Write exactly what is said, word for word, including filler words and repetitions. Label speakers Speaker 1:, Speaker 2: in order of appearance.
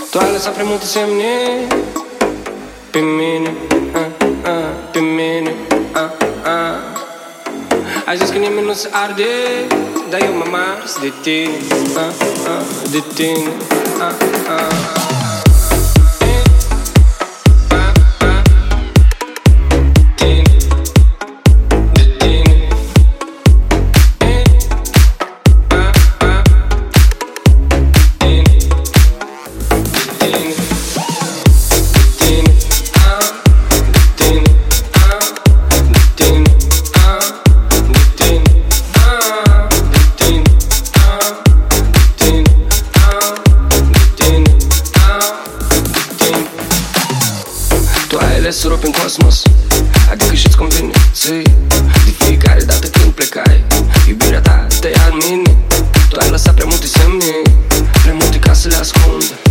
Speaker 1: Tu ai lăsat prea multe semne pe mine, uh, uh, pe mine, uh, uh. Ai zis că nimeni nu se arde, dar eu m-am ars de tine, uh, uh, de tine, uh, uh.
Speaker 2: Surop în cosmos, adică și-ți convine ții. De fiecare dată când plecai, iubirea ta te ia în mine. Tu ai lăsat prea multe semne, prea multe ca să le ascund.